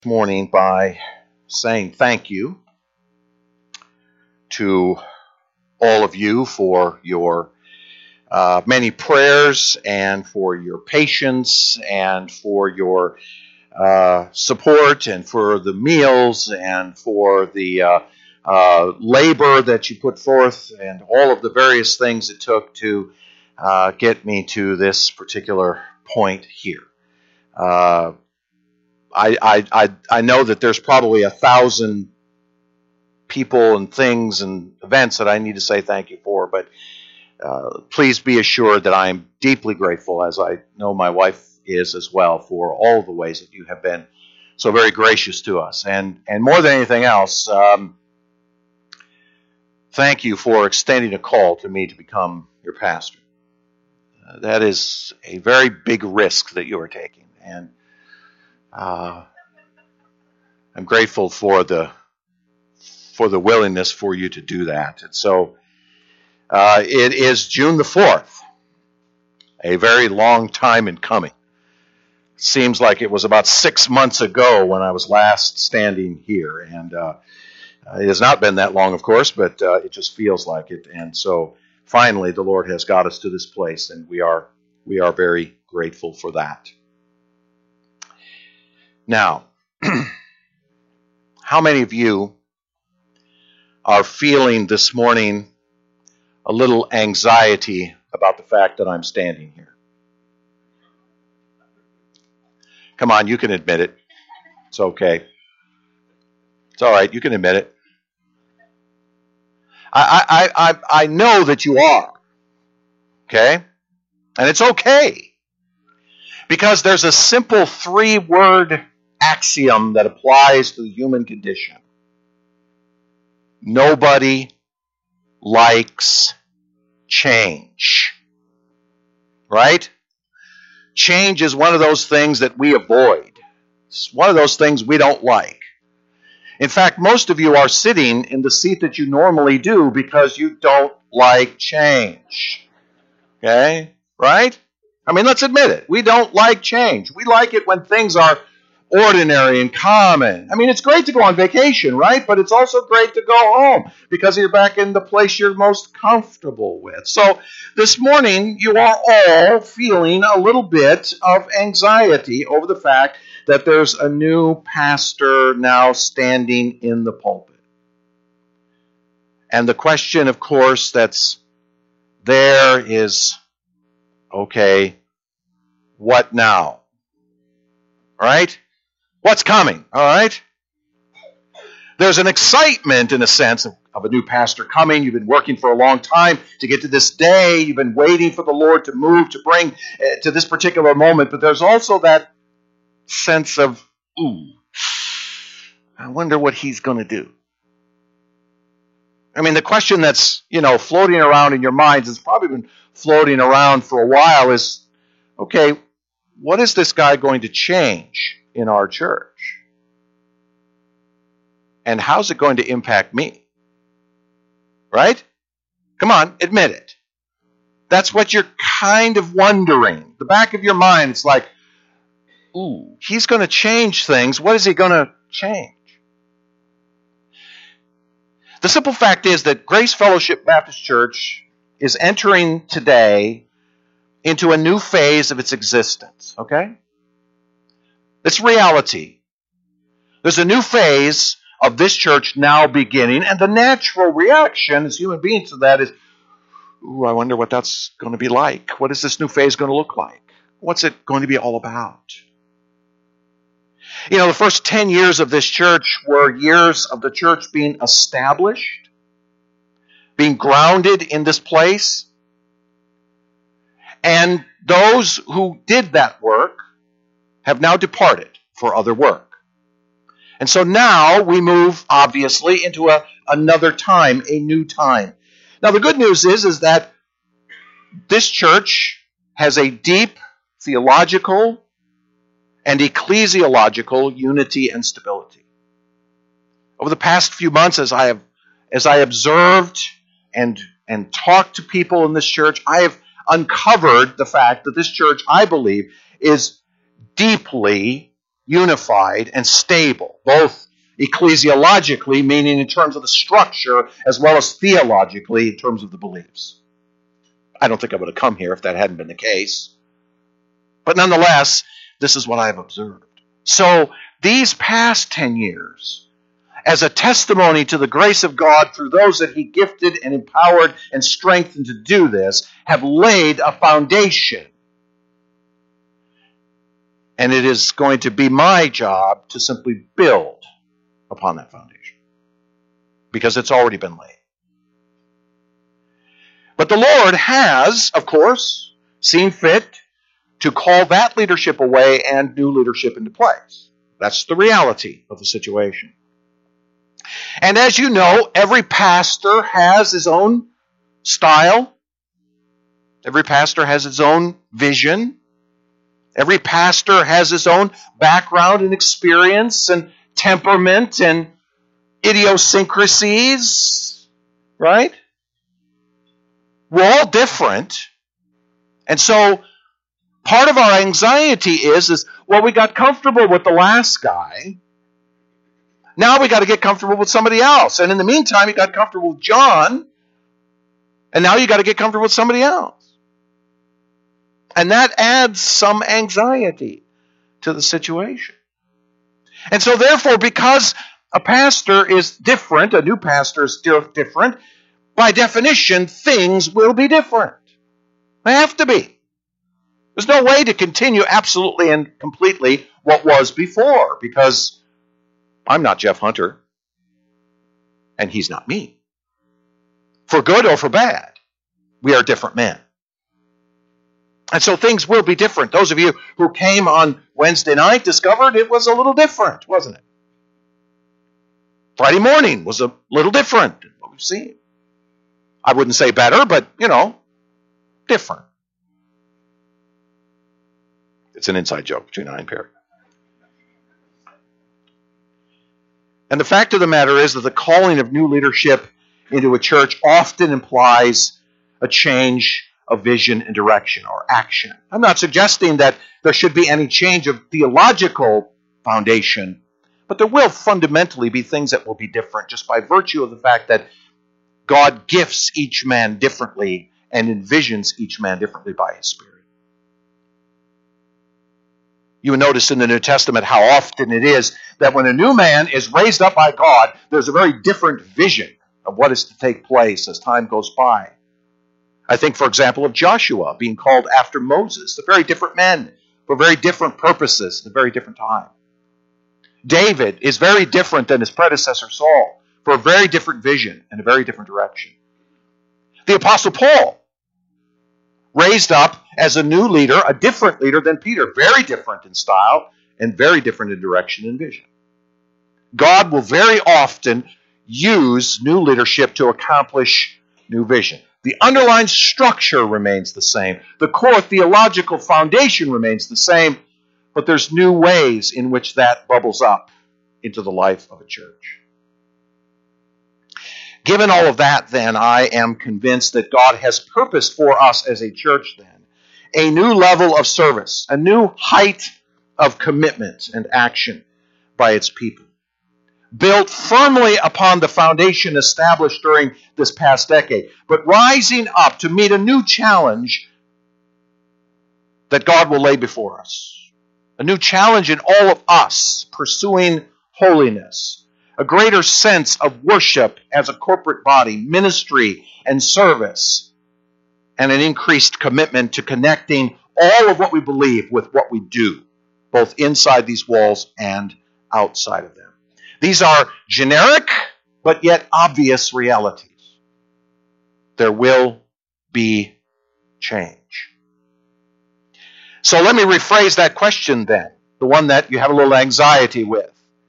Morning by saying thank you to all of you for your many prayers and for your patience and for your support and for the meals and for the labor that you put forth and all of the various things it took to get me to this particular point here. I know that there's probably 1,000 people and things and events that I need to say thank you for, but please be assured that I am deeply grateful, as I know my wife is as well, for all the ways that you have been so very gracious to us. And more than anything else, thank you for extending a call to me to become your pastor. That is a very big risk that you are taking, and I'm grateful for the willingness for you to do that. And so it is June the 4th, a very long time in coming. Seems like it was about 6 months ago when I was last standing here, and it has not been that long, of course, but it just feels like it. And so finally the Lord has got us to this place, and we are very grateful for that. Now, how many of you are feeling this morning a little anxiety about the fact that I'm standing here? Come on, you can admit it. It's okay. It's all right, you can admit it. I know that you are. Okay? And it's okay. Because there's a simple 3-word axiom that applies to the human condition. Nobody likes change. Right? Change is one of those things that we avoid. It's one of those things we don't like. In fact, most of you are sitting in the seat that you normally do because you don't like change. Okay? Right? I mean, let's admit it. We don't like change. We like it when things are ordinary and common. I mean, it's great to go on vacation, right? But it's also great to go home because you're back in the place you're most comfortable with. So this morning, you are all feeling a little bit of anxiety over the fact that there's a new pastor now standing in the pulpit. And the question, of course, that's there is, okay, what now? Right? What's coming? All right? There's an excitement, in a sense, of a new pastor coming. You've been working for a long time to get to this day. You've been waiting for the Lord to move, to bring to this particular moment. But there's also that sense of, I wonder what he's going to do. I mean, the question that's, floating around in your minds, it's probably been floating around for a while, is, okay, what is this guy going to change in our church? And how's it going to impact me? Right? Come on, admit it. That's what you're kind of wondering. The back of your mind, it's like, he's going to change things. What is he going to change? The simple fact is that Grace Fellowship Baptist Church is entering today into a new phase of its existence, okay? It's reality. There's a new phase of this church now beginning, and the natural reaction as human beings to that is, I wonder what that's going to be like. What is this new phase going to look like? What's it going to be all about? The first 10 years of this church were years of the church being established, being grounded in this place. And those who did that work have now departed for other work. And so now we move, obviously, into another time, a new time. Now, the good news is that this church has a deep theological and ecclesiological unity and stability. Over the past few months, as I observed and talked to people in this church, I have uncovered the fact that this church, I believe, is deeply unified and stable, both ecclesiologically, meaning in terms of the structure, as well as theologically in terms of the beliefs. I don't think I would have come here if that hadn't been the case. But nonetheless, this is what I have observed. So these past 10 years, as a testimony to the grace of God through those that He gifted and empowered and strengthened to do this, have laid a foundation. And it is going to be my job to simply build upon that foundation, because it's already been laid. But the Lord has, of course, seen fit to call that leadership away and new leadership into place. That's the reality of the situation. And as you know, every pastor has his own style. Every pastor has his own vision. Every pastor has his own background and experience and temperament and idiosyncrasies, right? We're all different. And so part of our anxiety is, well, we got comfortable with the last guy. Now we got to get comfortable with somebody else. And in the meantime, you got comfortable with John. And now you got to get comfortable with somebody else. And that adds some anxiety to the situation. And so therefore, because a pastor is different, a new pastor is different, by definition, things will be different. They have to be. There's no way to continue absolutely and completely what was before, because I'm not Jeff Hunter, and he's not me. For good or for bad, we are different men. And so things will be different. Those of you who came on Wednesday night discovered it was a little different, wasn't it? Friday morning was a little different than what we've seen. I wouldn't say better, but, different. It's an inside joke between I and Perry. And the fact of the matter is that the calling of new leadership into a church often implies a change of vision and direction or action. I'm not suggesting that there should be any change of theological foundation, but there will fundamentally be things that will be different just by virtue of the fact that God gifts each man differently and envisions each man differently by His Spirit. You will notice in the New Testament how often it is that when a new man is raised up by God, there's a very different vision of what is to take place as time goes by. I think, for example, of Joshua being called after Moses. They're very different men for very different purposes at a very different time. David is very different than his predecessor Saul for a very different vision and a very different direction. The Apostle Paul, raised up as a new leader, a different leader than Peter, very different in style and very different in direction and vision. God will very often use new leadership to accomplish new vision. The underlying structure remains the same. The core theological foundation remains the same, but there's new ways in which that bubbles up into the life of a church. Given all of that, then, I am convinced that God has purposed for us as a church, then, a new level of service, a new height of commitment and action by its people, built firmly upon the foundation established during this past decade, but rising up to meet a new challenge that God will lay before us. A new challenge in all of us pursuing holiness, a greater sense of worship as a corporate body, ministry and service, and an increased commitment to connecting all of what we believe with what we do, both inside these walls and outside of them. These are generic, but yet obvious realities. There will be change. So let me rephrase that question then, the one that you have a little anxiety with.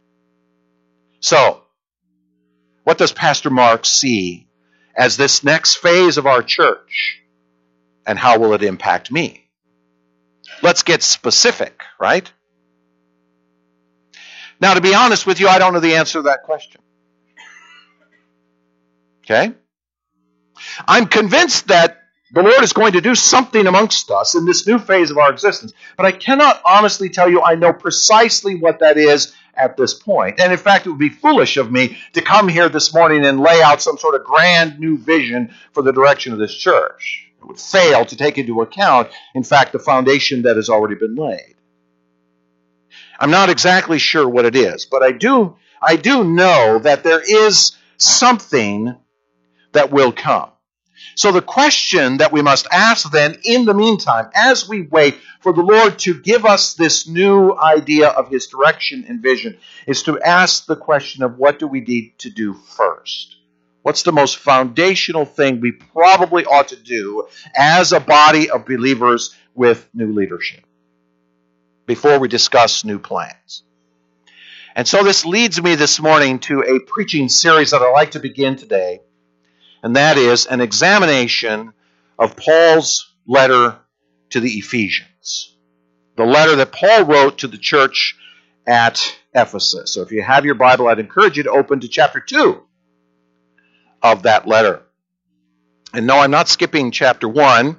So, what does Pastor Mark see as this next phase of our church, and how will it impact me? Let's get specific, right? Now, to be honest with you, I don't know the answer to that question. Okay? I'm convinced that The Lord is going to do something amongst us in this new phase of our existence. But I cannot honestly tell you I know precisely what that is at this point. And in fact, it would be foolish of me to come here this morning and lay out some sort of grand new vision for the direction of this church. It would fail to take into account, in fact, the foundation that has already been laid. I'm not exactly sure what it is, but I do know that there is something that will come. So the question that we must ask then, in the meantime, as we wait for the Lord to give us this new idea of his direction and vision, is to ask the question of what do we need to do first? What's the most foundational thing we probably ought to do as a body of believers with new leadership before we discuss new plans? And so this leads me this morning to a preaching series that I'd like to begin today, and that is an examination of Paul's letter to the Ephesians, the letter that Paul wrote to the church at Ephesus. So if you have your Bible, I'd encourage you to open to chapter 2 of that letter. And no, I'm not skipping chapter 1,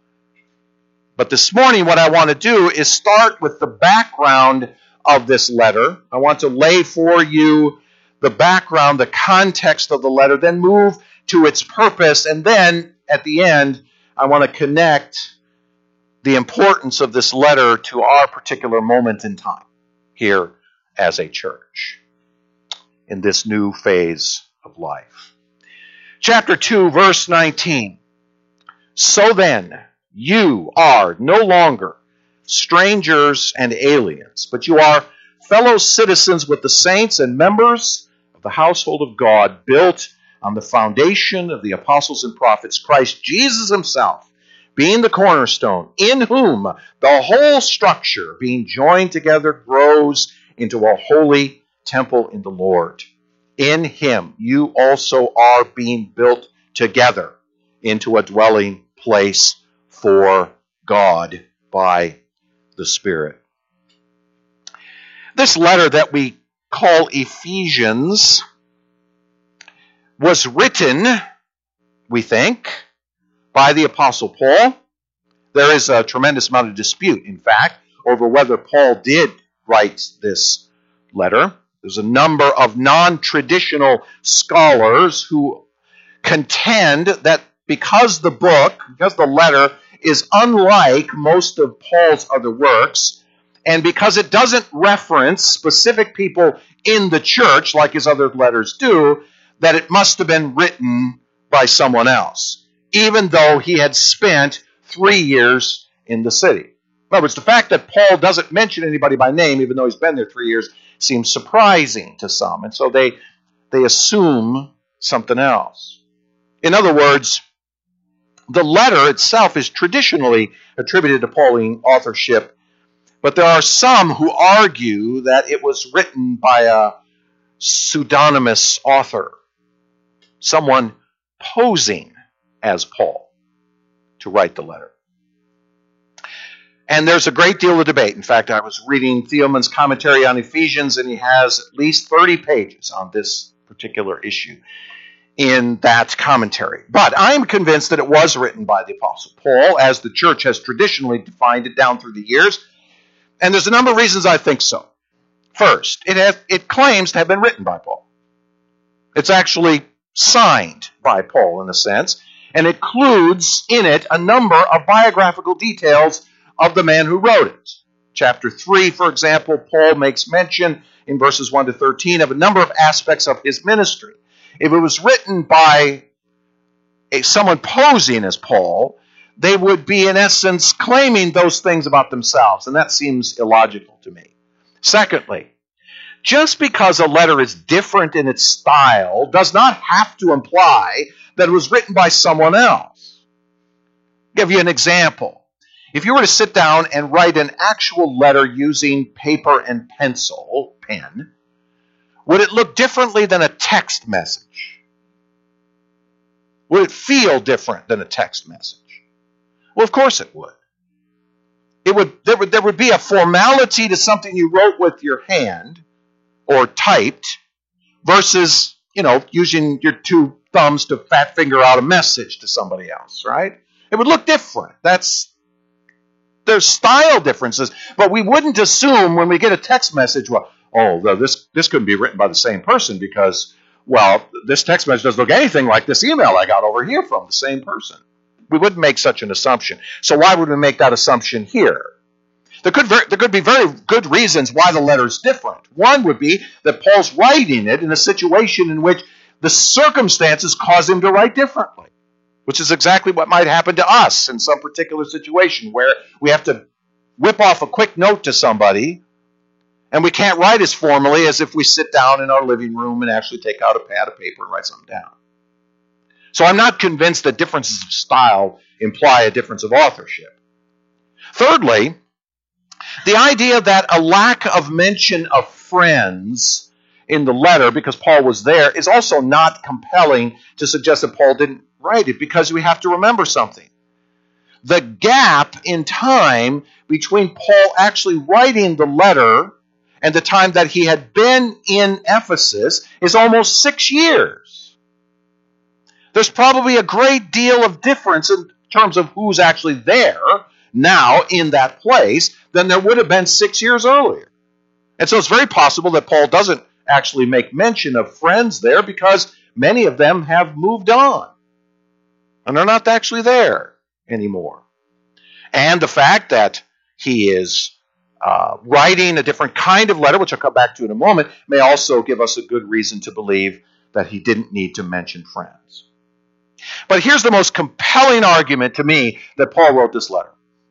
but this morning what I want to do is start with the background of this letter. I want to lay for you the background, the context of the letter, then move to its purpose, and then at the end, I want to connect the importance of this letter to our particular moment in time here as a church in this new phase of life. Chapter 2, verse 19. So then, you are no longer strangers and aliens, but you are fellow citizens with the saints and members of the household of God, built on the foundation of the apostles and prophets, Christ Jesus himself being the cornerstone, in whom the whole structure, being joined together, grows into a holy temple in the Lord. In him you also are being built together into a dwelling place for God by the Spirit. This letter that we call Ephesians was written, we think, by the Apostle Paul. There is a tremendous amount of dispute, in fact, over whether Paul did write this letter. There's a number of non-traditional scholars who contend that because the letter is unlike most of Paul's other works, and because it doesn't reference specific people in the church like his other letters do, that it must have been written by someone else, even though he had spent 3 years in the city. In other words, the fact that Paul doesn't mention anybody by name, even though he's been there 3 years, seems surprising to some. And so they assume something else. In other words, the letter itself is traditionally attributed to Pauline authorship, but there are some who argue that it was written by a pseudonymous author, someone posing as Paul to write the letter. And there's a great deal of debate. In fact, I was reading Thielman's commentary on Ephesians, and he has at least 30 pages on this particular issue in that commentary. But I'm convinced that it was written by the Apostle Paul, as the church has traditionally defined it down through the years. And there's a number of reasons I think so. First, it claims to have been written by Paul. It's actually signed by Paul in a sense, and includes in it a number of biographical details of the man who wrote it. Chapter 3, for example, Paul makes mention in verses 1 to 13 of a number of aspects of his ministry. If it was written by someone posing as Paul, they would be in essence claiming those things about themselves, and that seems illogical to me. Secondly, just because a letter is different in its style does not have to imply that it was written by someone else. I'll give you an example. If you were to sit down and write an actual letter using paper and pencil, pen, would it look differently than a text message? Would it feel different than a text message? Well, of course it would. There would be a formality to something you wrote with your hand or typed versus, using your two thumbs to fat finger out a message to somebody else, right? It would look different. There's style differences, but we wouldn't assume when we get a text message, this couldn't be written by the same person because, this text message doesn't look anything like this email I got over here from the same person. We wouldn't make such an assumption. So why would we make that assumption here? There could be very good reasons why the letter is different. One would be that Paul's writing it in a situation in which the circumstances cause him to write differently, which is exactly what might happen to us in some particular situation where we have to whip off a quick note to somebody and we can't write as formally as if we sit down in our living room and actually take out a pad of paper and write something down. So I'm not convinced that differences of style imply a difference of authorship. Thirdly, the idea that a lack of mention of friends in the letter, because Paul was there, is also not compelling to suggest that Paul didn't write it, because we have to remember something. The gap in time between Paul actually writing the letter and the time that he had been in Ephesus is almost 6 years. There's probably a great deal of difference in terms of who's actually there now in that place than there would have been 6 years earlier. And so it's very possible that Paul doesn't actually make mention of friends there because many of them have moved on and they're not actually there anymore. And the fact that he is writing a different kind of letter, which I'll come back to in a moment, may also give us a good reason to believe that he didn't need to mention friends. But here's the most compelling argument to me that Paul wrote this letter.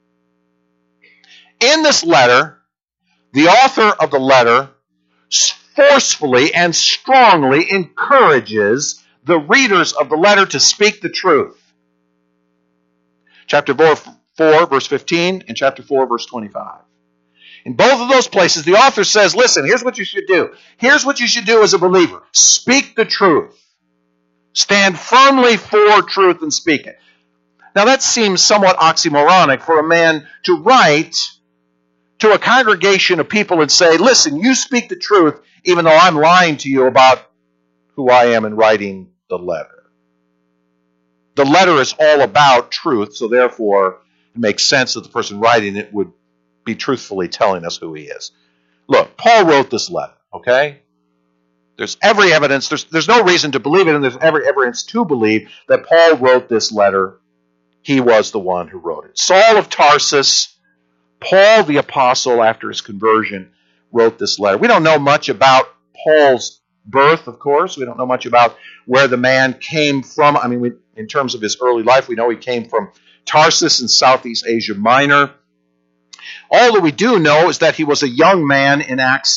In this letter, the author of the letter forcefully and strongly encourages the readers of the letter to speak the truth. Chapter 4, verse 15, and chapter 4, verse 25. In both of those places, the author says, listen, here's what you should do. Here's what you should do as a believer. Speak the truth. Stand firmly for truth and speak it. Now that seems somewhat oxymoronic for a man to write to a congregation of people and say, listen, you speak the truth even though I'm lying to you about who I am in writing the letter. The letter is all about truth, so therefore it makes sense that the person writing it would be truthfully telling us who he is. Look, Paul wrote this letter, okay? There's every evidence, there's no reason to believe it, and there's every evidence to believe that Paul wrote this letter. He was the one who wrote it. Saul of Tarsus, Paul the apostle, after his conversion, wrote this letter. We don't know much about Paul's birth, of course. We don't know much about where the man came from. I mean, in terms of his early life, we know he came from Tarsus in Southeast Asia Minor. All that we do know is that he was a young man in Acts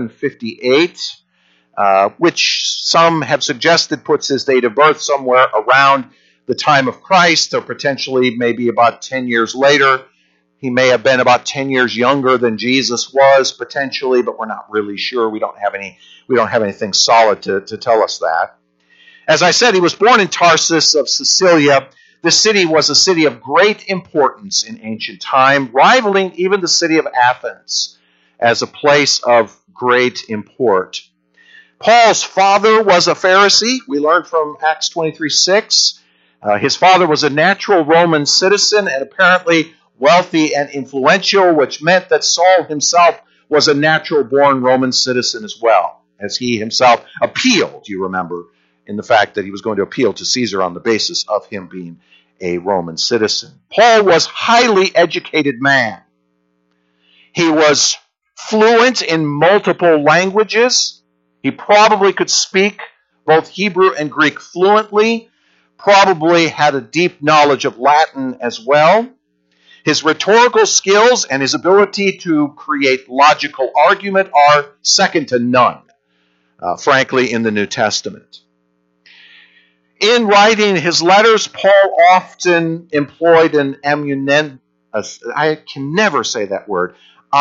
7:58, which some have suggested puts his date of birth somewhere around the time of Christ, or potentially maybe about 10 years later. He may have been about 10 years younger than Jesus was, potentially, but we're not really sure. We don't have anything solid to tell us that. As I said, he was born in Tarsus of Cilicia. This city was a city of great importance in ancient time, rivaling even the city of Athens as a place of great import. Paul's father was a Pharisee. We learned from Acts 23:6. His father was a natural Roman citizen and apparently wealthy and influential, which meant that Saul himself was a natural-born Roman citizen as well, as he himself appealed, you remember, in the fact that he was going to appeal to Caesar on the basis of him being a Roman citizen. Paul was a highly educated man. He was fluent in multiple languages. He probably could speak both Hebrew and Greek fluently, probably had a deep knowledge of Latin as well. His rhetorical skills and his ability to create logical argument are second to none, frankly, in the New Testament. In writing his letters, Paul often employed an I can never say that word,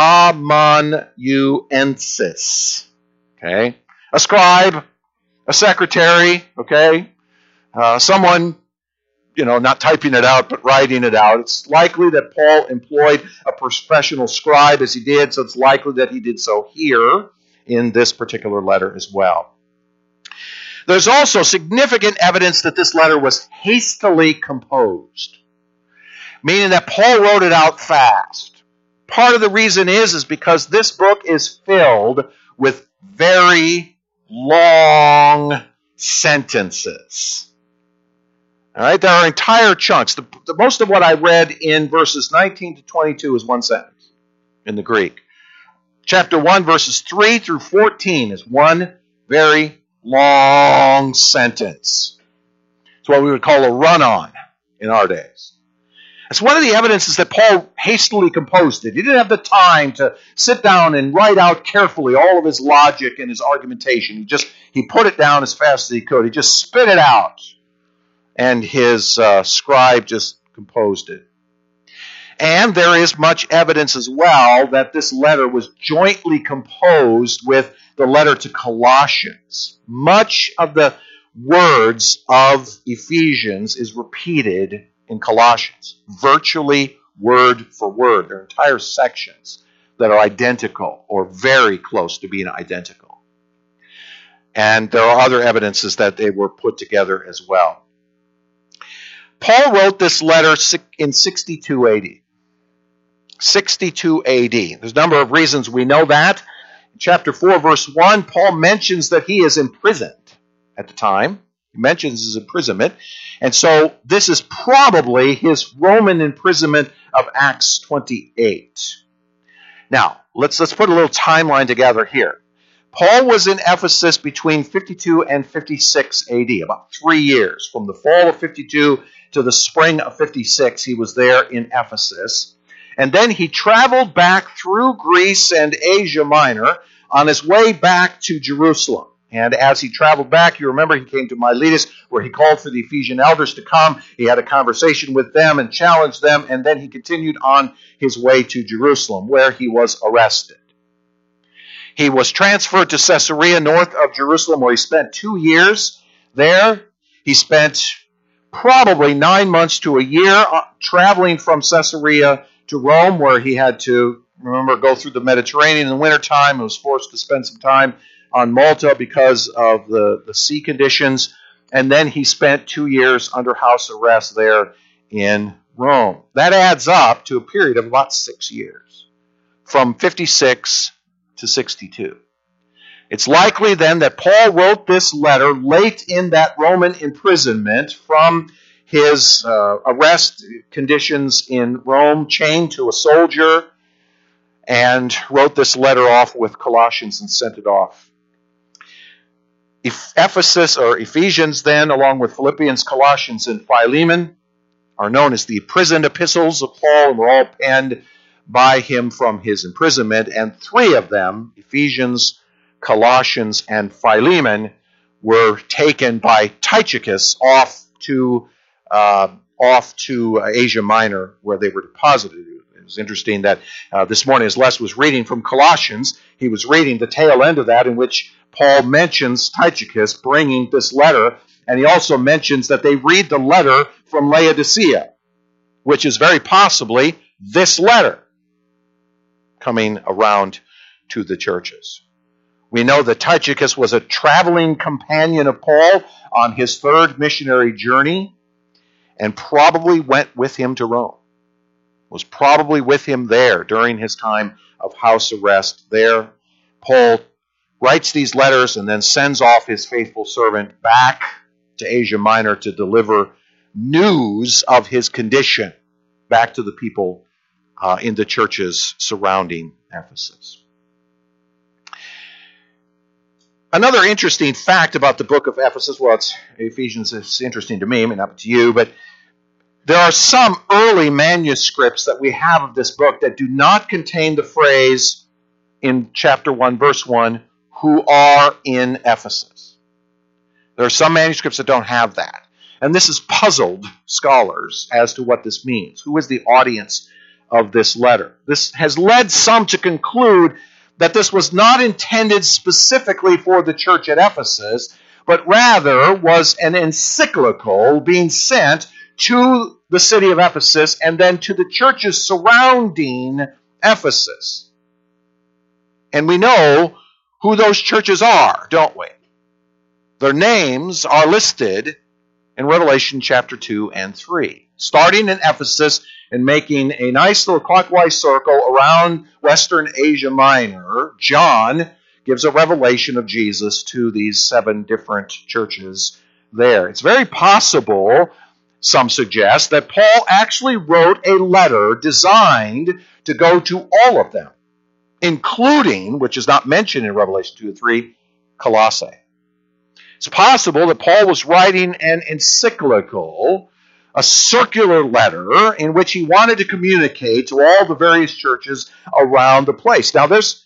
amanuensis, okay? A scribe, a secretary, okay? Someone, not typing it out, but writing it out. It's likely that Paul employed a professional scribe as he did, so it's likely that he did so here in this particular letter as well. There's also significant evidence that this letter was hastily composed. meaning that Paul wrote it out fast. Part of the reason is because this book is filled with very long sentences. All right, there are entire chunks. The most of what I read in verses 19 to 22 is one sentence in the Greek. Chapter 1, verses 3 through 14 is one very long sentence. It's what we would call a run-on in our days. It's one of the evidences that Paul hastily composed it. He didn't have the time to sit down and write out carefully all of his logic and his argumentation. He put it down as fast as he could. He just spit it out. And his scribe just composed it. And there is much evidence as well that this letter was jointly composed with the letter to Colossians. Much of the words of Ephesians is repeated in Colossians, virtually word for word. There are entire sections that are identical or very close to being identical. And there are other evidences that they were put together as well. Paul wrote this letter in 62 AD. 62 AD. There's a number of reasons we know that. In chapter 4, verse 1, Paul mentions that he is imprisoned at the time. He mentions his imprisonment. And so this is probably his Roman imprisonment of Acts 28. Now, let's put a little timeline together here. Paul was in Ephesus between 52 and 56 AD, about 3 years. From the fall of 52 to the spring of 56, he was there in Ephesus. And then he traveled back through Greece and Asia Minor on his way back to Jerusalem. And as he traveled back, you remember he came to Miletus, where he called for the Ephesian elders to come. He had a conversation with them and challenged them, and then he continued on his way to Jerusalem, where he was arrested. He was transferred to Caesarea, north of Jerusalem, where he spent 2 years there. He spent probably 9 months to a year traveling from Caesarea to Rome, where he had to, remember, go through the Mediterranean in the wintertime. He was forced to spend some time on Malta because of the sea conditions. And then he spent 2 years under house arrest there in Rome. That adds up to a period of about 6 years, from 56 to 62. It's likely then that Paul wrote this letter late in that Roman imprisonment from his arrest conditions in Rome, chained to a soldier, and wrote this letter off with Colossians and sent it off. Ephesus, or Ephesians then, along with Philippians, Colossians, and Philemon, are known as the imprisoned epistles of Paul, and were all penned by him from his imprisonment. And 3 of them, Ephesians, Colossians, and Philemon, were taken by Tychicus off to Asia Minor, where they were deposited. It was interesting that this morning, as Les was reading from Colossians, he was reading the tail end of that, in which Paul mentions Tychicus bringing this letter, and he also mentions that they read the letter from Laodicea, which is very possibly this letter coming around to the churches. We know that Tychicus was a traveling companion of Paul on his 3rd missionary journey, and probably went with him to Rome. Was probably with him there during his time of house arrest there. Paul writes these letters and then sends off his faithful servant back to Asia Minor to deliver news of his condition back to the people in the churches surrounding Ephesus. Another interesting fact about the book of Ephesus, well, Ephesians is interesting to me, maybe not to you, but there are some early manuscripts that we have of this book that do not contain the phrase in chapter 1, verse 1, who are in Ephesus. There are some manuscripts that don't have that. And this has puzzled scholars as to what this means. Who is the audience of this letter? This has led some to conclude that this was not intended specifically for the church at Ephesus, but rather was an encyclical being sent to the city of Ephesus and then to the churches surrounding Ephesus. And we know who those churches are, don't we? Their names are listed in Revelation chapter 2 and 3. Starting in Ephesus, and making a nice little clockwise circle around Western Asia Minor, John gives a revelation of Jesus to these 7 different churches there. It's very possible, some suggest, that Paul actually wrote a letter designed to go to all of them, including, which is not mentioned in Revelation 2 and 3, Colossae. It's possible that Paul was writing an encyclical, a circular letter in which he wanted to communicate to all the various churches around the place. Now, there's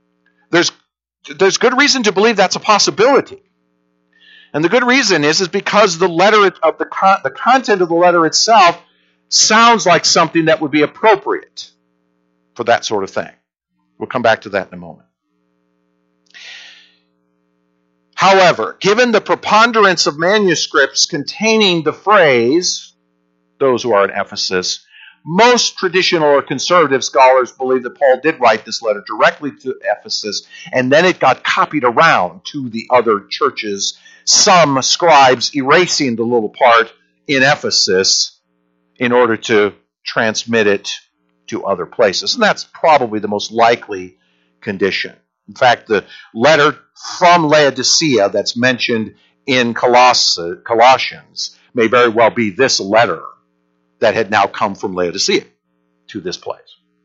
good reason to believe that's a possibility. And the good reason is because the letter of the content of the letter itself sounds like something that would be appropriate for that sort of thing. We'll come back to that in a moment. However, given the preponderance of manuscripts containing the phrase, those who are in Ephesus, most traditional or conservative scholars believe that Paul did write this letter directly to Ephesus, and then it got copied around to the other churches, some scribes erasing the little part in Ephesus in order to transmit it to other places. And that's probably the most likely condition. In fact, the letter from Laodicea that's mentioned in Colossians may very well be this letter that had now come from Laodicea to this place.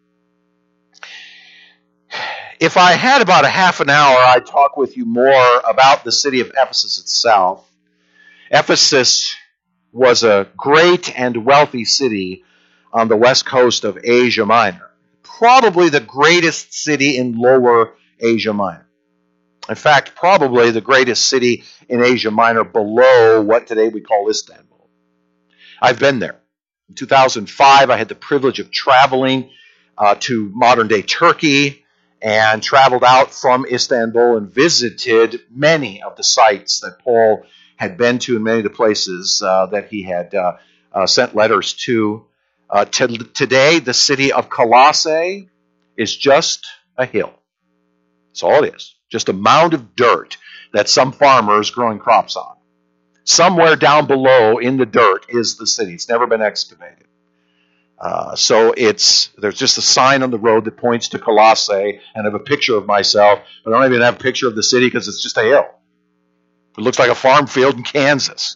If I had about a half an hour, I'd talk with you more about the city of Ephesus itself. Ephesus was a great and wealthy city on the west coast of Asia Minor. Probably the greatest city in Lower Asia Minor. In fact, probably the greatest city in Asia Minor below what today we call Istanbul. I've been there. In 2005, I had the privilege of traveling to modern-day Turkey and traveled out from Istanbul and visited many of the sites that Paul had been to and many of the places that he had sent letters to. Today, the city of Colossae is just a hill. That's all it is. Just a mound of dirt that some farmers growing crops on. Somewhere down below in the dirt is the city. It's never been excavated. So there's just a sign on the road that points to Colossae, and I have a picture of myself, but I don't even have a picture of the city because it's just a hill. It looks like a farm field in Kansas.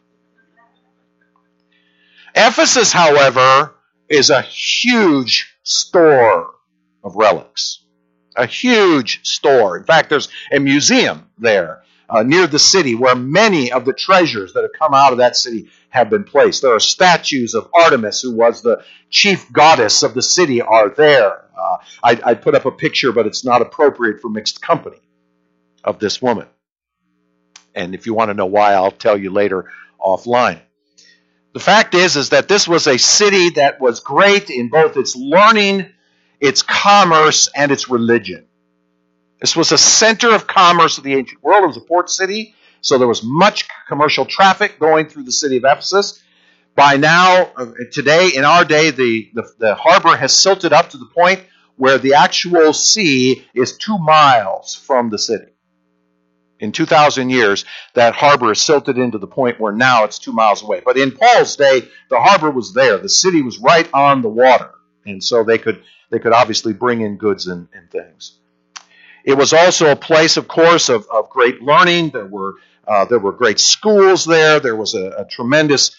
Ephesus, however, is a huge store of relics. A huge store. In fact, there's a museum there near the city where many of the treasures that have come out of that city have been placed. There are statues of Artemis, who was the chief goddess of the city, are there. I put up a picture, but it's not appropriate for mixed company, of this woman. And if you want to know why, I'll tell you later offline. The fact is that this was a city that was great in both its learning, its commerce, and its religion. This was a center of commerce of the ancient world. It was a port city, so there was much commercial traffic going through the city of Ephesus. By now, today, in our day, the harbor has silted up to the point where the actual sea is 2 miles from the city. In 2,000 years, that harbor is silted into the point where now it's 2 miles away. But in Paul's day, the harbor was there. The city was right on the water. And so they could obviously bring in goods and things. It was also a place, of course, of great learning. There were great schools there. There was a tremendous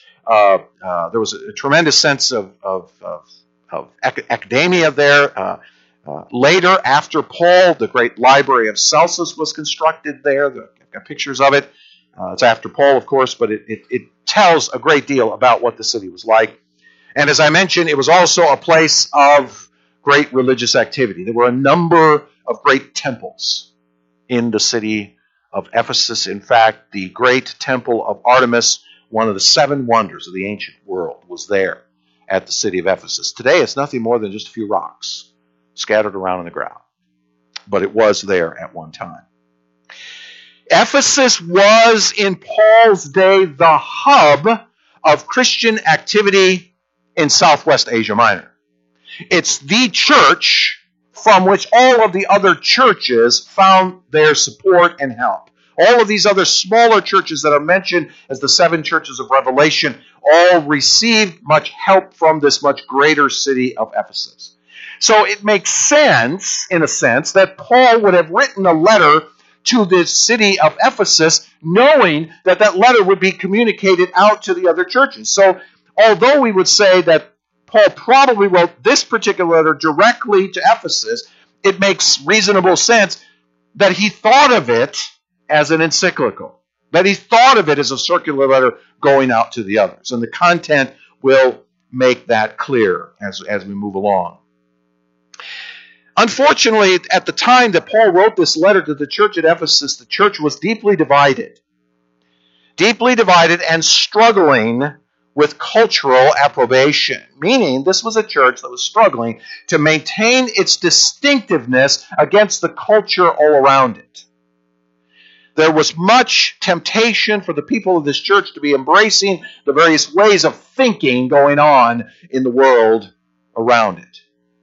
sense of academia there. Later, after Paul, the great library of Celsus was constructed there. I've got pictures of it. It's after Paul, of course, but it tells a great deal about what the city was like. And as I mentioned, it was also a place of great religious activity. There were a number of great temples in the city of Ephesus. In fact, the great temple of Artemis, one of the 7 wonders of the ancient world, was there at the city of Ephesus. Today, it's nothing more than just a few rocks scattered around on the ground. But it was there at one time. Ephesus was, in Paul's day, the hub of Christian activity in Southwest Asia Minor. It's the church from which all of the other churches found their support and help. All of these other smaller churches that are mentioned as the 7 churches of Revelation all received much help from this much greater city of Ephesus. So it makes sense, in a sense, that Paul would have written a letter to this city of Ephesus, knowing that that letter would be communicated out to the other churches. So although we would say that Paul probably wrote this particular letter directly to Ephesus, it makes reasonable sense that he thought of it as an encyclical, that he thought of it as a circular letter going out to the others. And the content will make that clear as we move along. Unfortunately, at the time that Paul wrote this letter to the church at Ephesus, the church was deeply divided and struggling with cultural approbation, meaning this was a church that was struggling to maintain its distinctiveness against the culture all around it. There was much temptation for the people of this church to be embracing the various ways of thinking going on in the world around it.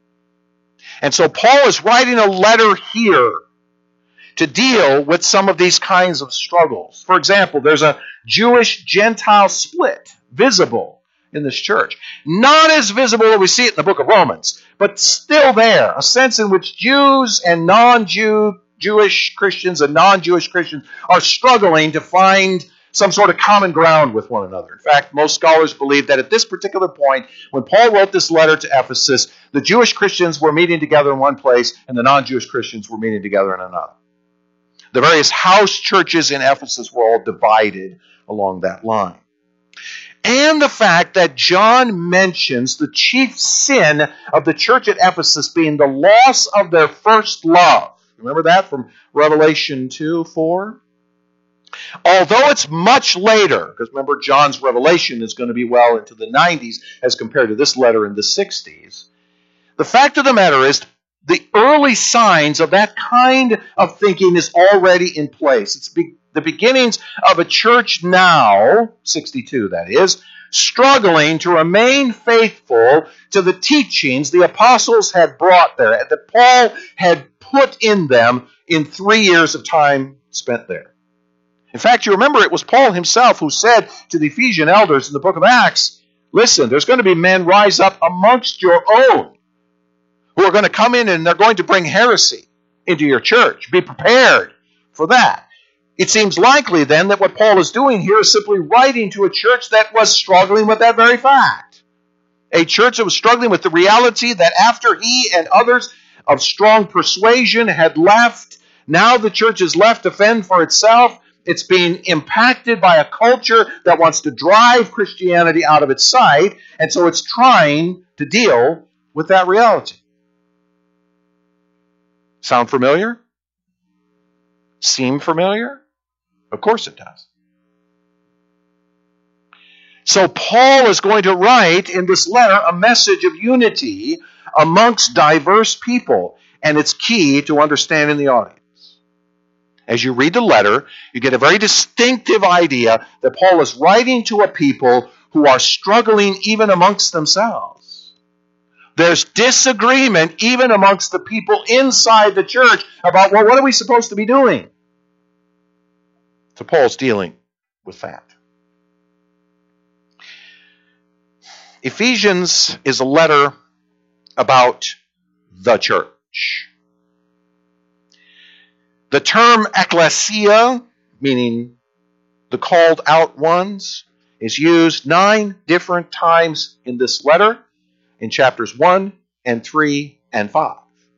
And so Paul is writing a letter here to deal with some of these kinds of struggles. For example, there's a Jewish-Gentile split visible in this church. Not as visible as we see it in the book of Romans, but still there. A sense in which Jews and non-Jewish Christians and non-Jewish Christians are struggling to find some sort of common ground with one another. In fact, most scholars believe that at this particular point, when Paul wrote this letter to Ephesus, the Jewish Christians were meeting together in one place and the non-Jewish Christians were meeting together in another. The various house churches in Ephesus were all divided along that line. And the fact that John mentions the chief sin of the church at Ephesus being the loss of their first love. Remember that from Revelation 2:4? Although it's much later, because remember John's revelation is going to be well into the 90s as compared to this letter in the 60s, the fact of the matter is the early signs of that kind of thinking is already in place. It's the beginnings of a church now, 62 that is, struggling to remain faithful to the teachings the apostles had brought there, that Paul had put in them in 3 years of time spent there. In fact, you remember it was Paul himself who said to the Ephesian elders in the book of Acts, listen, there's going to be men rise up amongst your own who are going to come in and they're going to bring heresy into your church. Be prepared for that. It seems likely then that what Paul is doing here is simply writing to a church that was struggling with that very fact. A church that was struggling with the reality that after he and others of strong persuasion had left, now the church is left to fend for itself. It's being impacted by a culture that wants to drive Christianity out of its sight, and so it's trying to deal with that reality. Sound familiar? Seem familiar? Of course it does. So Paul is going to write in this letter a message of unity amongst diverse people, and it's key to understanding the audience. As you read the letter, you get a very distinctive idea that Paul is writing to a people who are struggling even amongst themselves. There's disagreement even amongst the people inside the church about, well, what are we supposed to be doing? So Paul's dealing with that. Ephesians is a letter about the church. The term ecclesia, meaning the called out ones, is used 9 different times in this letter, in chapters 1 and 3 and 5.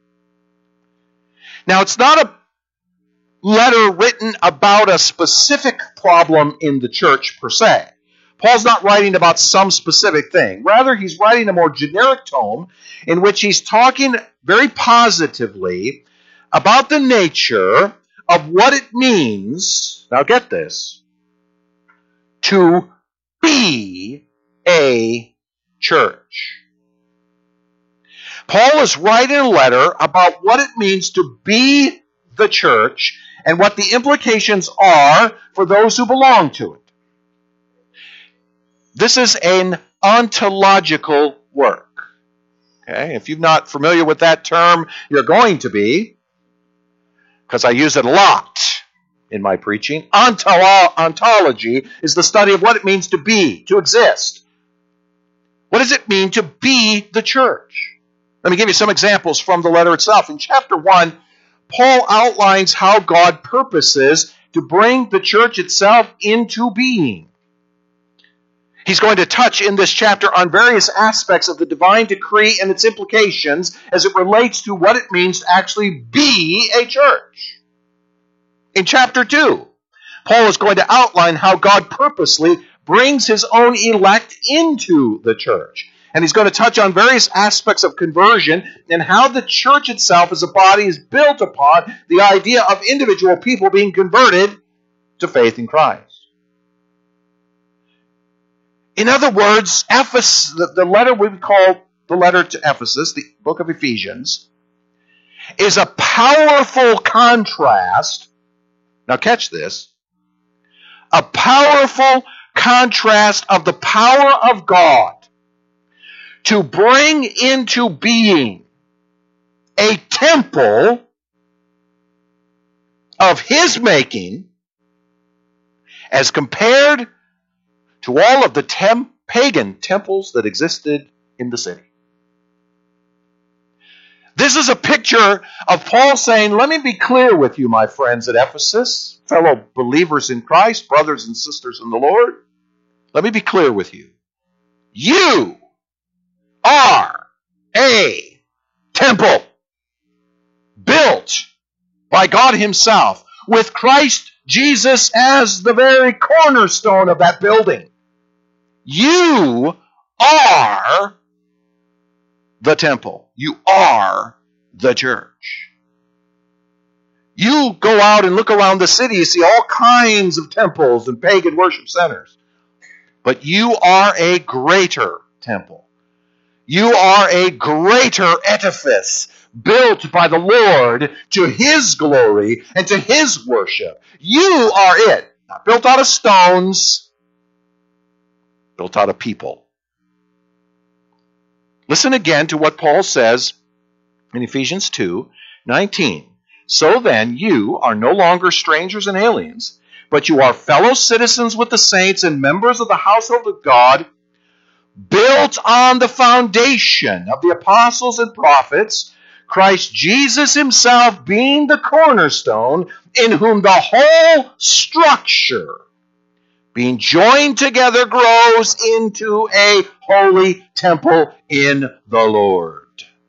Now, it's not a letter written about a specific problem in the church per se. Paul's not writing about some specific thing. Rather, he's writing a more generic tone in which he's talking very positively about the nature of what it means, now get this, to be a church. Paul is writing a letter about what it means to be the church and what the implications are for those who belong to it. This is an ontological work. Okay? If you're not familiar with that term, you're going to be, because I use it a lot in my preaching. Ontology is the study of what it means to be, to exist. What does it mean to be the church? Let me give you some examples from the letter itself. In chapter 1, Paul outlines how God purposes to bring the church itself into being. He's going to touch in this chapter on various aspects of the divine decree and its implications as it relates to what it means to actually be a church. In chapter 2, Paul is going to outline how God purposely brings his own elect into the church. And he's going to touch on various aspects of conversion and how the church itself as a body is built upon the idea of individual people being converted to faith in Christ. In other words, Ephesus, the letter we would call the letter to Ephesus, the book of Ephesians, is a powerful contrast. Now catch this. A powerful contrast of the power of God to bring into being a temple of his making as compared to all of the pagan temples that existed in the city. This is a picture of Paul saying, let me be clear with you, my friends at Ephesus, fellow believers in Christ, brothers and sisters in the Lord. Let me be clear with you. You are a temple built by God himself with Christ Jesus as the very cornerstone of that building. You are the temple. You are the church. You go out and look around the city, you see all kinds of temples and pagan worship centers. But you are a greater temple. You are a greater edifice built by the Lord to his glory and to his worship. You are it. Not built out of stones, built out of people. Listen again to what Paul says in Ephesians 2:19. So then you are no longer strangers and aliens, but you are fellow citizens with the saints and members of the household of God, built on the foundation of the apostles and prophets, Christ Jesus himself being the cornerstone, in whom the whole structure, being joined together, grows into a holy temple in the Lord.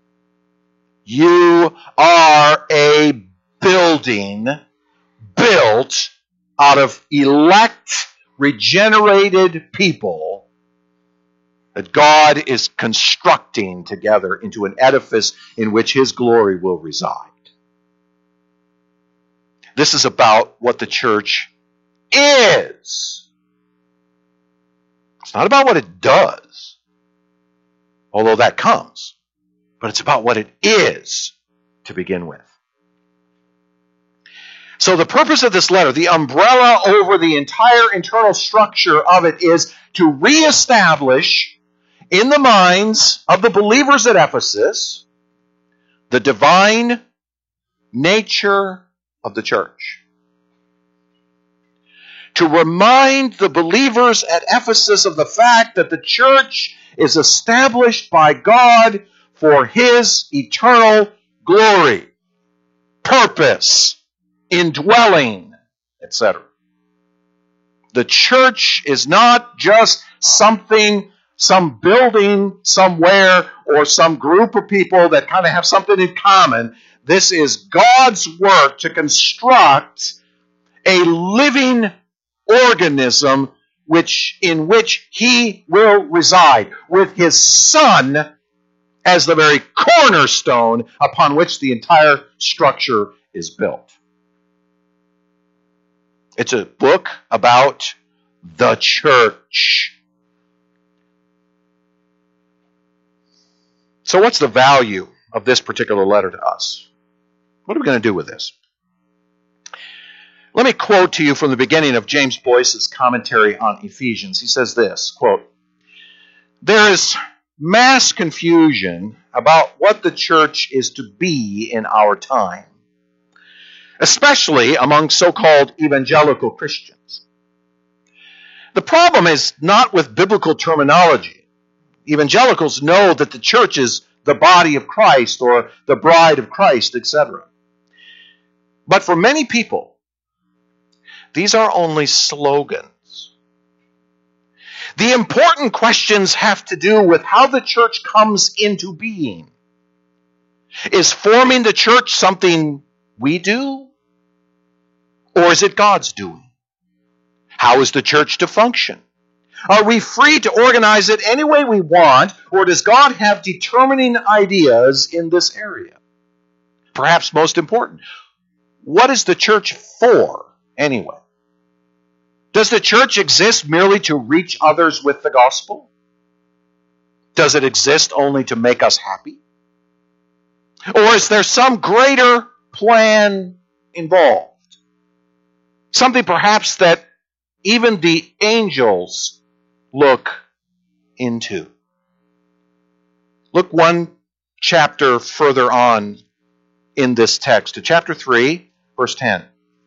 You are a building built out of elect, regenerated people that God is constructing together into an edifice in which his glory will reside. This is about what the church is. It's not about what it does, although that comes, but it's about what it is to begin with. So the purpose of this letter, the umbrella over the entire internal structure of it, is to reestablish in the minds of the believers at Ephesus the divine nature of the church. To remind the believers at Ephesus of the fact that the church is established by God for his eternal glory, purpose, indwelling, etc. The church is not just something, some building somewhere, or some group of people that kind of have something in common. This is God's work to construct a living organism in which he will reside, with his Son as the very cornerstone upon which the entire structure is built. It's a book about the church. So what's the value of this particular letter to us? What are we going to do with this? Let me quote to you from the beginning of James Boyce's commentary on Ephesians. He says this, quote, "There is mass confusion about what the church is to be in our time, especially among so-called evangelical Christians. The problem is not with biblical terminology. Evangelicals know that the church is the body of Christ or the bride of Christ, etc. But for many people, these are only slogans. The important questions have to do with how the church comes into being. Is forming the church something we do? Or is it God's doing? How is the church to function? Are we free to organize it any way we want, or does God have determining ideas in this area? Perhaps most important, what is the church for anyway? Does the church exist merely to reach others with the gospel? Does it exist only to make us happy? Or is there some greater plan involved? Something perhaps that even the angels look into. Look one chapter further on in this text, to chapter 3, verse 10.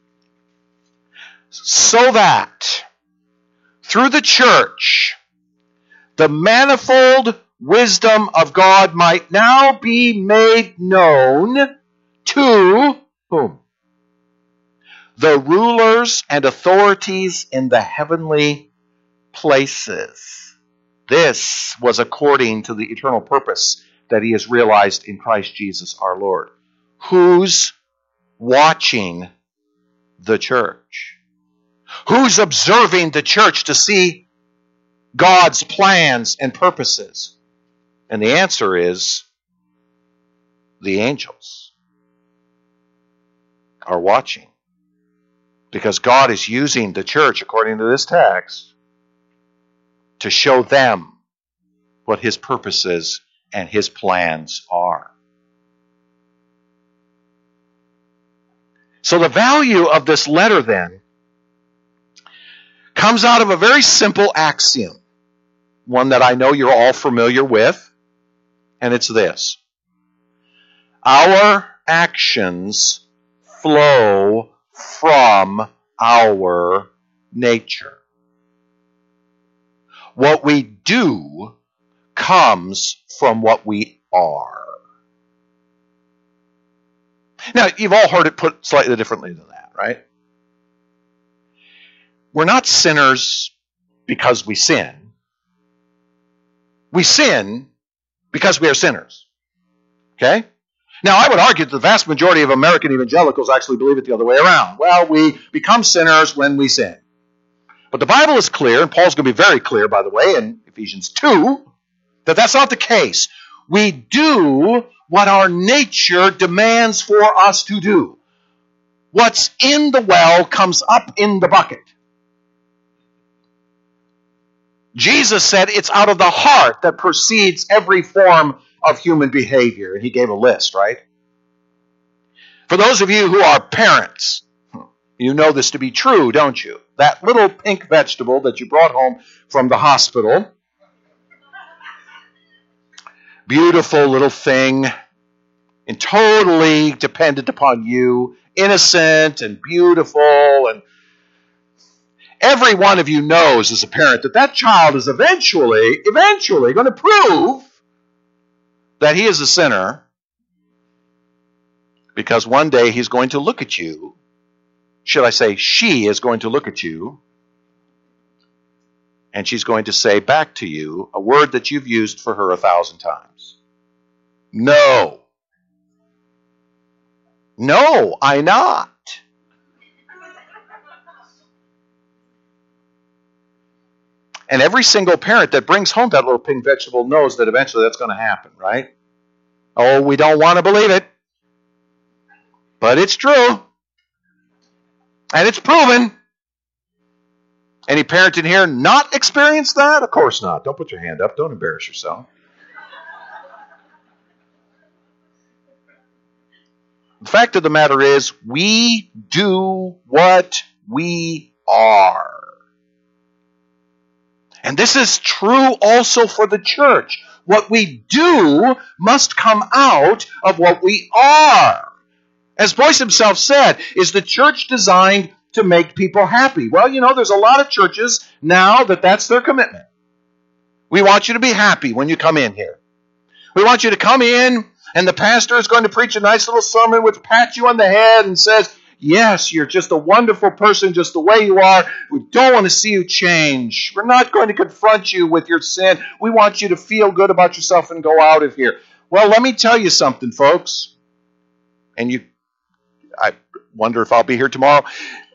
So that through the church the manifold wisdom of God might now be made known to whom? The rulers and authorities in the heavenly places. This was according to the eternal purpose that he has realized in Christ Jesus our Lord. Who's watching the church? Who's observing the church to see God's plans and purposes? And the answer is the angels are watching. Because God is using the church, according to this text, to show them what his purposes and his plans are. So the value of this letter then comes out of a very simple axiom, one that I know you're all familiar with, and it's this. Our actions flow from our nature. What we do comes from what we are. Now, you've all heard it put slightly differently than that, right? We're not sinners because we sin. We sin because we are sinners. Okay? Now, I would argue that the vast majority of American evangelicals actually believe it the other way around. Well, we become sinners when we sin. But the Bible is clear, and Paul's going to be very clear, by the way, in Ephesians 2, that that's not the case. We do what our nature demands for us to do. What's in the well comes up in the bucket. Jesus said it's out of the heart that proceeds every form of human behavior. And he gave a list, right? For those of you who are parents, you know this to be true, don't you? That little pink vegetable that you brought home from the hospital, beautiful little thing, and totally dependent upon you, innocent and beautiful, and every one of you knows as a parent that that child is eventually going to prove that he is a sinner, because one day he's going to look at you, should I say she is going to look at you, and she's going to say back to you a word that you've used for her 1,000 times. No. No, I not. And every single parent that brings home that little pink vegetable knows that eventually that's going to happen, right? Oh, we don't want to believe it. But it's true. And it's proven. Any parent in here not experienced that? Of course not. Don't put your hand up. Don't embarrass yourself. The fact of the matter is, we do what we are. And this is true also for the church. What we do must come out of what we are. As Boyce himself said, is the church designed to make people happy? Well, there's a lot of churches now that's their commitment. We want you to be happy when you come in here. We want you to come in, and the pastor is going to preach a nice little sermon which pats you on the head and says, yes, you're just a wonderful person just the way you are. We don't want to see you change. We're not going to confront you with your sin. We want you to feel good about yourself and go out of here. Well, let me tell you something, folks. And I wonder if I'll be here tomorrow.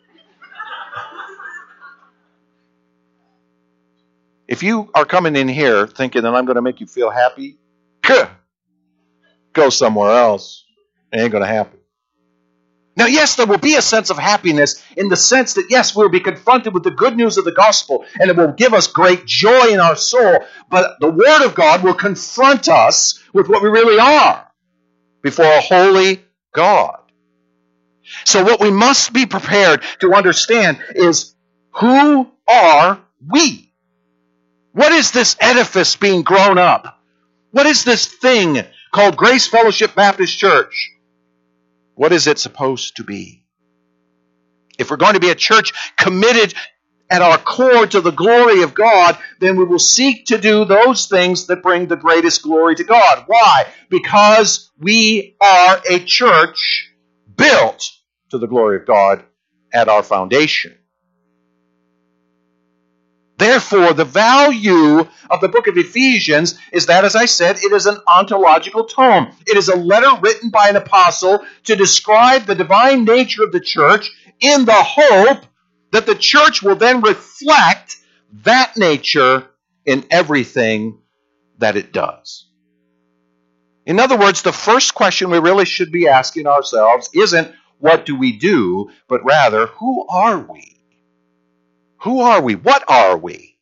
If you are coming in here thinking that I'm going to make you feel happy, go somewhere else. It ain't going to happen. Now, yes, there will be a sense of happiness in the sense that, yes, we'll be confronted with the good news of the gospel, and it will give us great joy in our soul, but the Word of God will confront us with what we really are before a holy God. So what we must be prepared to understand is, who are we? What is this edifice being grown up? What is this thing called Grace Fellowship Baptist Church? What is it supposed to be? If we're going to be a church committed at our core to the glory of God, then we will seek to do those things that bring the greatest glory to God. Why? Because we are a church built to the glory of God at our foundation. Therefore, the value of the book of Ephesians is that, as I said, it is an ontological tome. It is a letter written by an apostle to describe the divine nature of the church in the hope that the church will then reflect that nature in everything that it does. In other words, the first question we really should be asking ourselves isn't, what do we do, but rather, who are we? Who are we? What are we?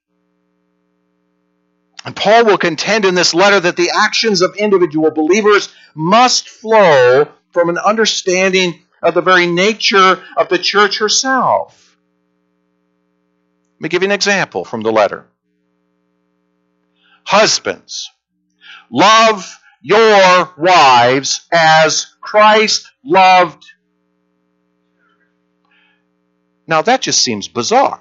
And Paul will contend in this letter that the actions of individual believers must flow from an understanding of the very nature of the church herself. Let me give you an example from the letter. Husbands, love your wives as Christ loved. Now that just seems bizarre.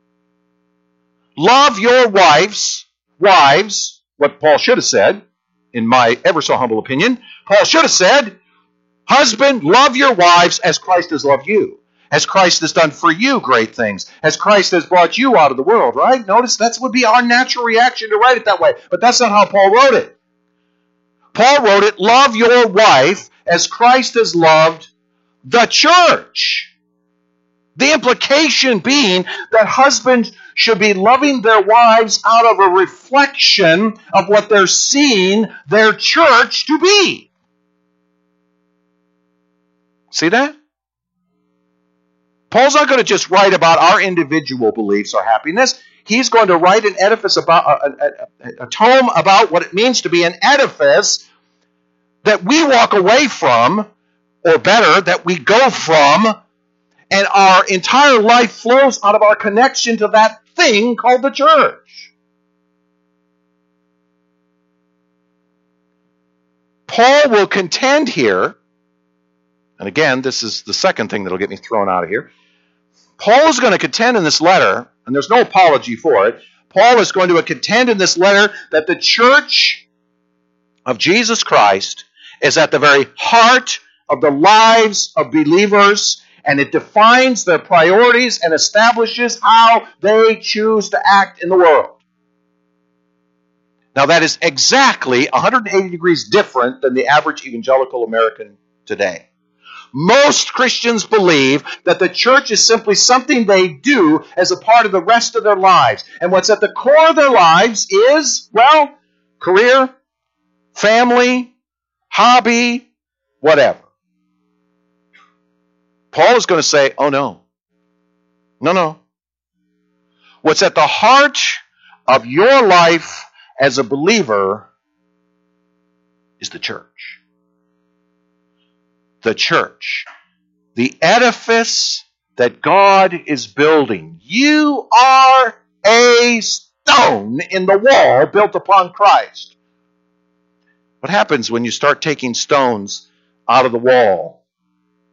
Love your wives, what Paul should have said, in my ever so humble opinion, Paul should have said, husband, love your wives as Christ has loved you, as Christ has done for you great things, as Christ has brought you out of the world, right? Notice that would be our natural reaction to write it that way, but that's not how Paul wrote it. Paul wrote it, love your wife as Christ has loved the church. The implication being that husbands should be loving their wives out of a reflection of what they're seeing their church to be. See that? Paul's not going to just write about our individual beliefs or happiness. He's going to write an edifice about a tome about what it means to be an edifice that we walk away from, or better, that we go from, and our entire life flows out of our connection to that thing called the church. Paul will contend here, and again, this is the second thing that will get me thrown out of here. Paul is going to contend in this letter, and there's no apology for it, Paul is going to contend in this letter that the church of Jesus Christ is at the very heart of the lives of believers, and it defines their priorities and establishes how they choose to act in the world. Now that is exactly 180 degrees different than the average evangelical American today. Most Christians believe that the church is simply something they do as a part of the rest of their lives. And what's at the core of their lives is, well, career, family, hobby, whatever. Paul is going to say, oh no. No. What's at the heart of your life as a believer is the church. The church. The edifice that God is building. You are a stone in the wall built upon Christ. What happens when you start taking stones out of the wall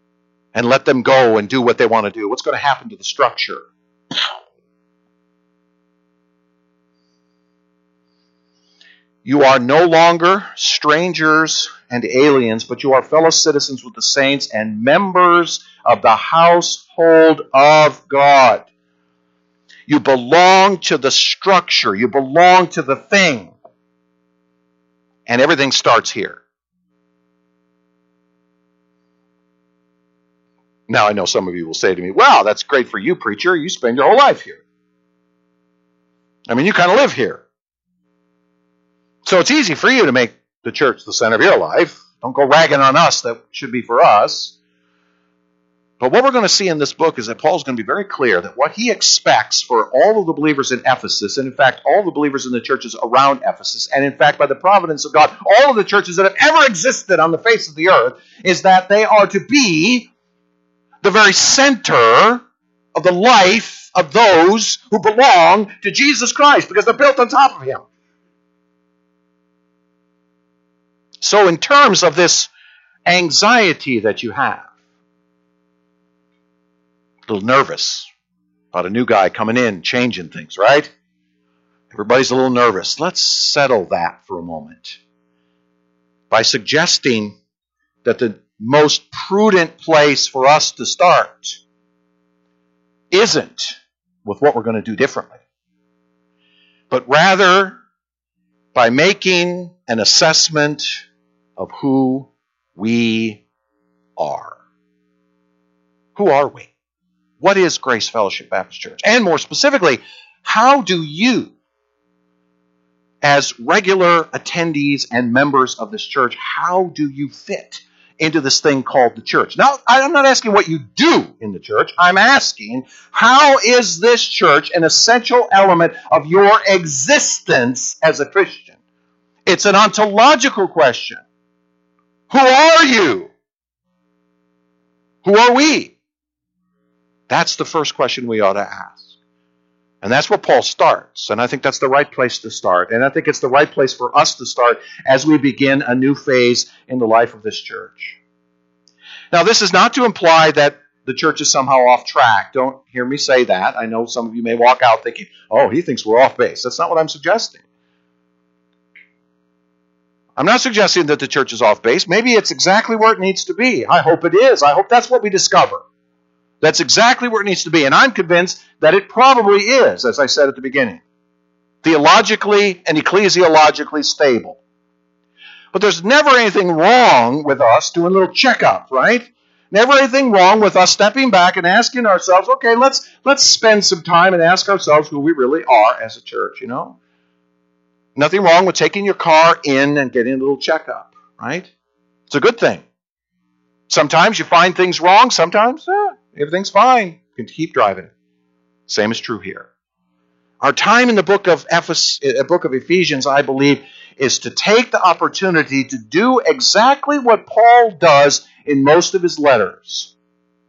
and let them go and do what they want to do? What's going to happen to the structure? You are no longer strangers and aliens, but you are fellow citizens with the saints and members of the household of God. You belong to the structure. You belong to the thing. And everything starts here. Now, I know some of you will say to me, wow, that's great for you, preacher. You spend your whole life here. I mean, you kind of live here. So it's easy for you to make the church the center of your life. Don't go ragging on us. That should be for us. But what we're going to see in this book is that Paul's going to be very clear that what he expects for all of the believers in Ephesus, and in fact, all the believers in the churches around Ephesus, and in fact, by the providence of God, all of the churches that have ever existed on the face of the earth, is that they are to be the very center of the life of those who belong to Jesus Christ, because they're built on top of him. So in terms of this anxiety that you have, a little nervous about a new guy coming in, changing things, right? Everybody's a little nervous. Let's settle that for a moment by suggesting that the most prudent place for us to start isn't with what we're going to do differently, but rather by making an assessment of who we are. Who are we? What is Grace Fellowship Baptist Church? And more specifically, how do you, as regular attendees and members of this church, how do you fit into this thing called the church? Now, I'm not asking what you do in the church. I'm asking, how is this church an essential element of your existence as a Christian? It's an ontological question. Who are you? Who are we? That's the first question we ought to ask. And that's where Paul starts. And I think that's the right place to start. And I think it's the right place for us to start as we begin a new phase in the life of this church. Now, this is not to imply that the church is somehow off track. Don't hear me say that. I know some of you may walk out thinking, oh, he thinks we're off base. That's not what I'm suggesting. I'm not suggesting that the church is off base. Maybe it's exactly where it needs to be. I hope it is. I hope that's what we discover. That's exactly where it needs to be. And I'm convinced that it probably is, as I said at the beginning. Theologically and ecclesiologically stable. But there's never anything wrong with us doing a little checkup, right? Never anything wrong with us stepping back and asking ourselves, okay, let's spend some time and ask ourselves who we really are as a church, you know? Nothing wrong with taking your car in and getting a little checkup, right? It's a good thing. Sometimes you find things wrong. Sometimes everything's fine. You can keep driving. Same is true here. Our time in the book of Ephesians, I believe, is to take the opportunity to do exactly what Paul does in most of his letters.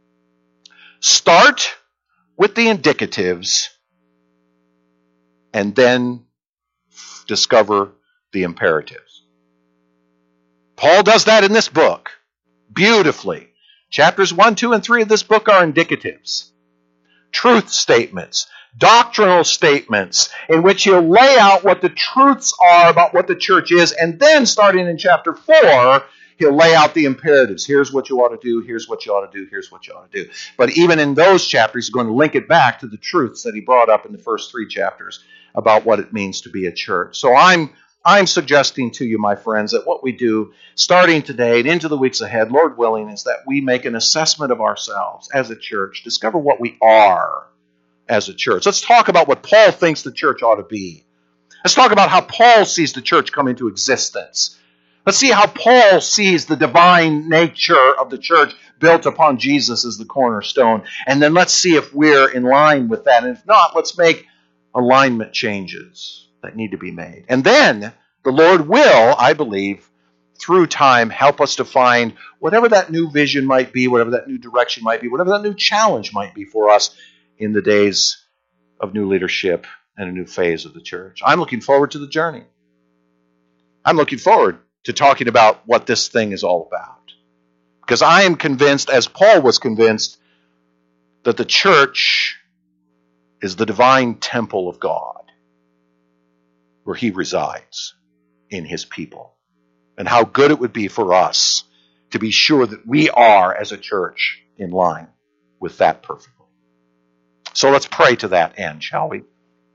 Start with the indicatives and then discover the imperatives. Paul does that in this book beautifully. Chapters 1, 2, and 3 of this book are indicatives. Truth statements, doctrinal statements, in which he'll lay out what the truths are about what the church is, and then starting in chapter 4, he'll lay out the imperatives. Here's what you ought to do, here's what you ought to do, here's what you ought to do. But even in those chapters, he's going to link it back to the truths that he brought up in the first 3 chapters about what it means to be a church. So I'm suggesting to you, my friends, that what we do starting today and into the weeks ahead, Lord willing, is that we make an assessment of ourselves as a church, discover what we are as a church. Let's talk about what Paul thinks the church ought to be. Let's talk about how Paul sees the church come into existence. Let's see how Paul sees the divine nature of the church built upon Jesus as the cornerstone. And then let's see if we're in line with that. And if not, let's make alignment changes that need to be made. And then the Lord will, I believe, through time, help us to find whatever that new vision might be, whatever that new direction might be, whatever that new challenge might be for us in the days of new leadership and a new phase of the church. I'm looking forward to the journey. I'm looking forward to talking about what this thing is all about. Because I am convinced, as Paul was convinced, that the church is the divine temple of God, where he resides in his people. And how good it would be for us to be sure that we are, as a church, in line with that perfectly. So let's pray to that end, shall we?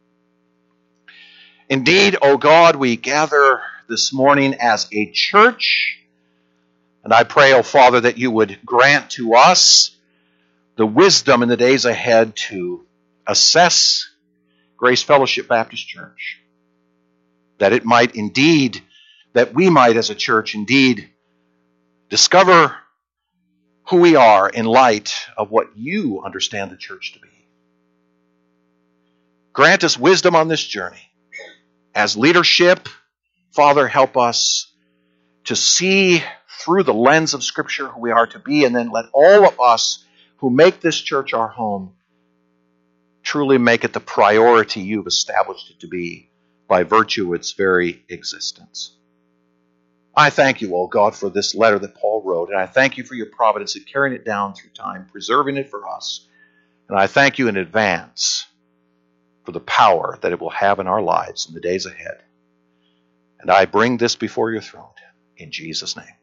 Indeed, O God, we gather this morning as a church, and I pray, O Father, that you would grant to us the wisdom in the days ahead to assess Grace Fellowship Baptist Church, that it might indeed, that we might as a church indeed discover who we are in light of what you understand the church to be. Grant us wisdom on this journey. As leadership, Father, help us to see through the lens of Scripture who we are to be, and then let all of us who make this church our home truly make it the priority you've established it to be by virtue of its very existence. I thank you, O God, for this letter that Paul wrote, and I thank you for your providence in carrying it down through time, preserving it for us. And I thank you in advance for the power that it will have in our lives in the days ahead. And I bring this before your throne in Jesus' name.